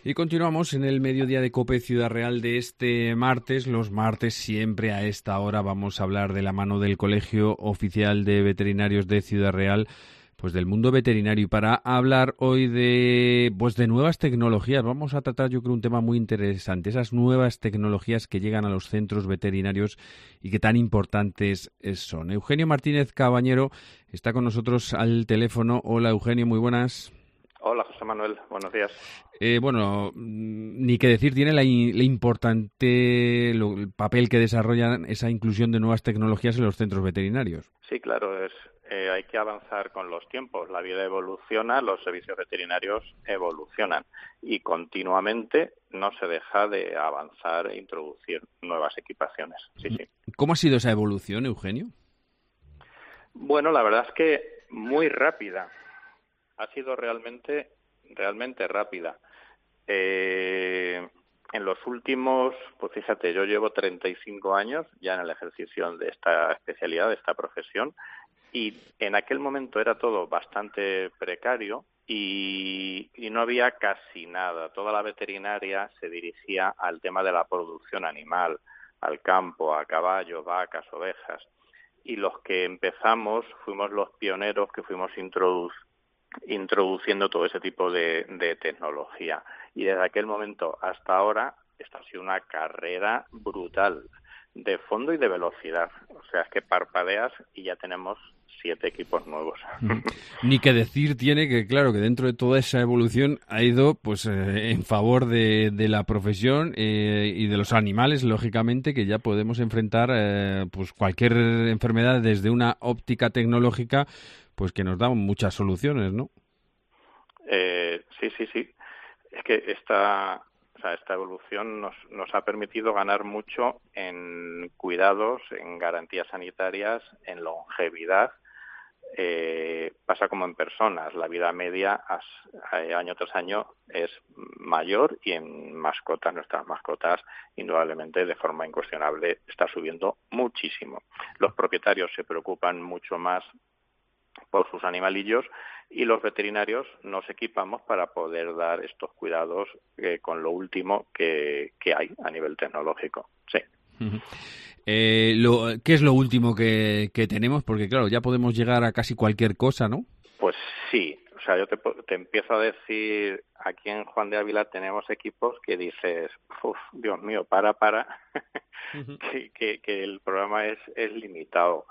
Y continuamos en el mediodía de COPE Ciudad Real de este martes. Los martes siempre a esta hora vamos a hablar de la mano del Colegio Oficial de Veterinarios de Ciudad Real, pues del mundo veterinario. Y para hablar hoy de nuevas tecnologías, vamos a tratar yo creo un tema muy interesante, esas nuevas tecnologías que llegan a los centros veterinarios y que tan importantes son. Eugenio Martínez Cabañero está con nosotros al teléfono. Hola Eugenio, muy buenas. Hola, José Manuel. Buenos días. Ni que decir tiene la importante el papel que desarrollan esa inclusión de nuevas tecnologías en los centros veterinarios. Sí, claro, hay que avanzar con los tiempos. La vida evoluciona, los servicios veterinarios evolucionan y continuamente no se deja de avanzar e introducir nuevas equipaciones. Sí, sí. ¿Cómo ha sido esa evolución, Eugenio? Bueno, la verdad es que muy rápida. Ha sido realmente rápida. En los últimos, pues fíjate, yo llevo 35 años ya en el ejercicio de esta especialidad, de esta profesión, y en aquel momento era todo bastante precario y no había casi nada. Toda la veterinaria se dirigía al tema de la producción animal, al campo, a caballos, vacas, ovejas. Y los que empezamos fuimos los pioneros que fuimos introduciendo todo ese tipo de tecnología. Y desde aquel momento hasta ahora, esta ha sido una carrera brutal de fondo y de velocidad. O sea, es que parpadeas y ya tenemos 7 equipos nuevos. Ni que decir tiene que, claro, que dentro de toda esa evolución ha ido pues en favor de la profesión y de los animales, lógicamente, que ya podemos enfrentar pues cualquier enfermedad desde una óptica tecnológica, pues que nos da muchas soluciones, ¿no? Sí. Es que esta evolución nos ha permitido ganar mucho en cuidados, en garantías sanitarias, en longevidad. Pasa como en personas, la vida media año tras año es mayor y en mascotas, nuestras mascotas, indudablemente de forma incuestionable, está subiendo muchísimo. Los propietarios se preocupan mucho más por sus animalillos y los veterinarios nos equipamos para poder dar estos cuidados con lo último que hay a nivel tecnológico. Sí. ¿Qué es lo último que tenemos? Porque claro, ya podemos llegar a casi cualquier cosa, ¿no? Pues sí, o sea, yo te empiezo a decir, aquí en Juan de Ávila tenemos equipos que dices, Dios mío, para, que el programa es limitado.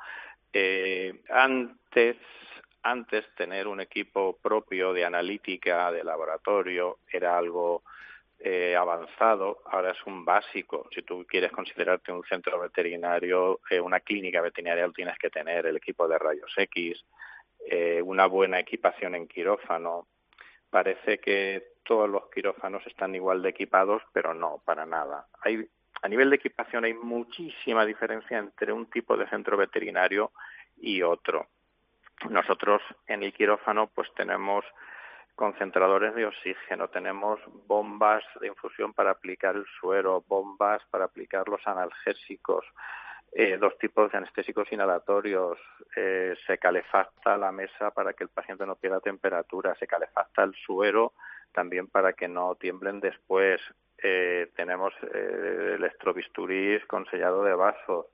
Antes tener un equipo propio de analítica, de laboratorio, era algo avanzado, ahora es un básico. Si tú quieres considerarte un centro veterinario, una clínica veterinaria, tienes que tener el equipo de rayos X, una buena equipación en quirófano. Parece que todos los quirófanos están igual de equipados, pero no, para nada. A nivel de equipación hay muchísima diferencia entre un tipo de centro veterinario y otro. Nosotros en el quirófano pues tenemos concentradores de oxígeno, tenemos bombas de infusión para aplicar el suero, bombas para aplicar los analgésicos, 2 tipos de anestésicos inhalatorios, se calefacta la mesa para que el paciente no pierda temperatura, se calefacta el suero también para que no tiemblen después, tenemos electrobisturís con sellado de vasos.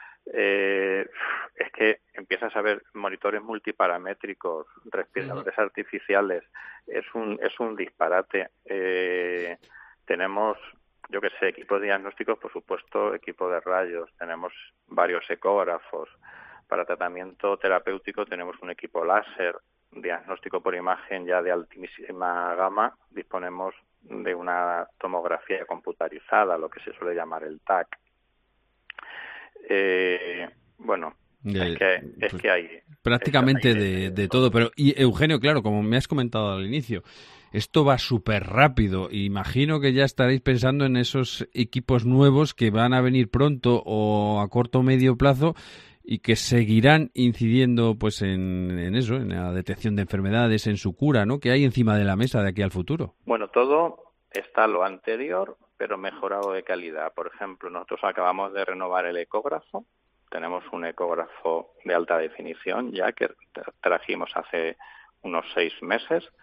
Es que empiezas a ver monitores multiparamétricos, respiradores artificiales, es un disparate. Tenemos, yo que sé, equipos diagnósticos, por supuesto, equipo de rayos, tenemos varios ecógrafos. Para tratamiento terapéutico tenemos un equipo láser, diagnóstico por imagen ya de altísima gama, disponemos de una tomografía computarizada, lo que se suele llamar el TAC. Bueno, es que hay prácticamente de todo, pero y Eugenio, claro, como me has comentado al inicio, esto va súper rápido. Imagino que ya estaréis pensando en esos equipos nuevos que van a venir pronto o a corto o medio plazo y que seguirán incidiendo pues en eso, en la detección de enfermedades, en su cura, ¿no? Que hay encima de la mesa de aquí al futuro. Bueno, todo está lo anterior, pero mejorado de calidad. Por ejemplo, nosotros acabamos de renovar el ecógrafo. Tenemos un ecógrafo de alta definición ya que trajimos hace unos 6 meses,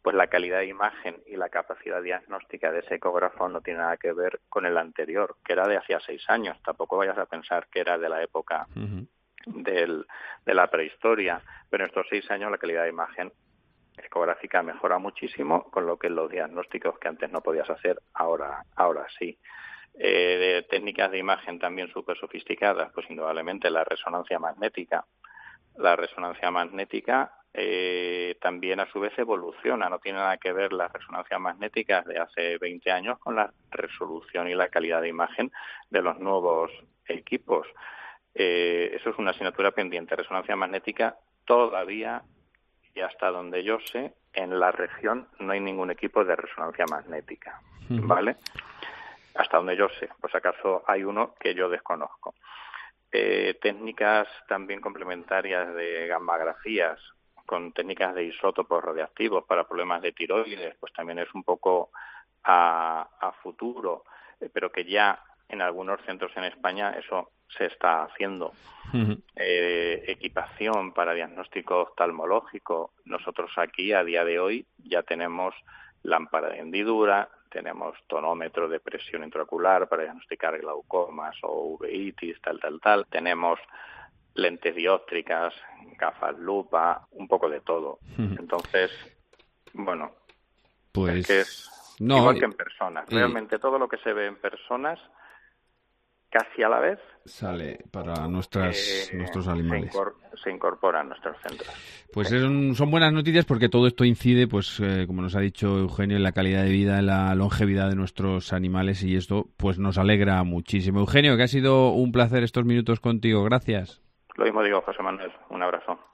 pues la calidad de imagen y la capacidad diagnóstica de ese ecógrafo no tiene nada que ver con el anterior, que era de hacía 6 años. Tampoco vayas a pensar que era de la época de la prehistoria, pero en estos 6 años la calidad de imagen ecográfica mejora muchísimo, con lo que los diagnósticos que antes no podías hacer, ahora sí. Técnicas de imagen también súper sofisticadas, pues indudablemente la resonancia magnética. La resonancia magnética también a su vez evoluciona, no tiene nada que ver las resonancias magnéticas de hace 20 años con la resolución y la calidad de imagen de los nuevos equipos. Eso es una asignatura pendiente. Resonancia magnética todavía, y hasta donde yo sé, en la región no hay ningún equipo de resonancia magnética, ¿vale? Hasta donde yo sé, pues acaso hay uno que yo desconozco. Técnicas también complementarias de gammagrafías con técnicas de isótopos radiactivos para problemas de tiroides, pues también es un poco a futuro, pero que ya en algunos centros en España eso se está haciendo. Equipación para diagnóstico oftalmológico. Nosotros aquí a día de hoy ya tenemos lámpara de hendidura, tenemos tonómetro de presión intraocular para diagnosticar glaucomas o uveitis, tal. Tenemos lentes dióptricas, gafas lupa, un poco de todo. Entonces, bueno, pues es que es igual que en personas. Realmente todo lo que se ve en personas, casi a la vez, sale para nuestros animales. Se incorpora a nuestros centros. Pues son buenas noticias porque todo esto incide, pues como nos ha dicho Eugenio, en la calidad de vida, en la longevidad de nuestros animales, y esto pues nos alegra muchísimo. Eugenio, que ha sido un placer estos minutos contigo. Gracias. Lo mismo digo, José Manuel. Un abrazo.